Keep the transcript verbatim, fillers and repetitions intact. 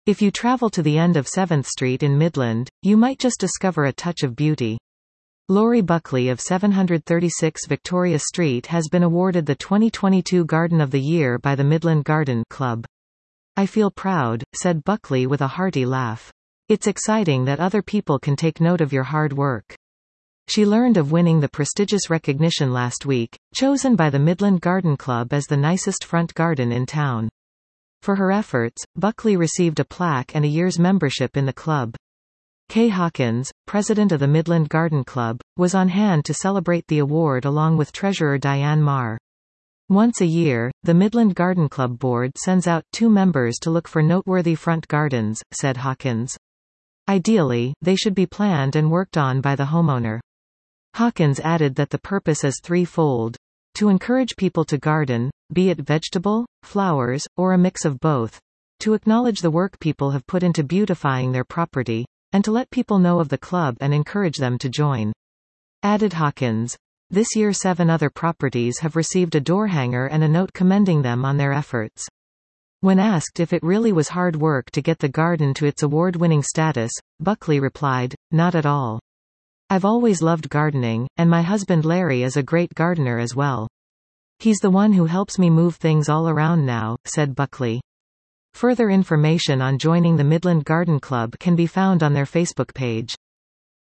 If you travel to the end of seventh Street in Midland, you might just discover a touch of beauty. Laurie Buckley of seven thirty-six Victoria Street has been awarded the twenty twenty-two Garden of the Year by the Midland Garden Club. "I feel proud," said Buckley with a hearty laugh. "It's exciting that other people can take note of your hard work." She learned of winning the prestigious recognition last week, chosen by the Midland Garden Club as the nicest front garden in town. For her efforts, Buckley received a plaque and a year's membership in the club. Kay Hawkins, president of the Midland Garden Club, was on hand to celebrate the award along with treasurer Diane Marr. Once a year, the Midland Garden Club board sends out two members to look for noteworthy front gardens, said Hawkins. Ideally, they should be planned and worked on by the homeowner. Hawkins added that the purpose is threefold: to encourage people to garden, be it vegetable, flowers, or a mix of both; to acknowledge the work people have put into beautifying their property; and to let people know of the club and encourage them to join. Added Hawkins. This year seven other properties have received a door hanger and a note commending them on their efforts. When asked if it really was hard work to get the garden to its award-winning status, Buckley replied, "Not at all. I've always loved gardening, and my husband Larry is a great gardener as well. He's the one who helps me move things all around now," said Buckley. Further information on joining the Midland Garden Club can be found on their Facebook page.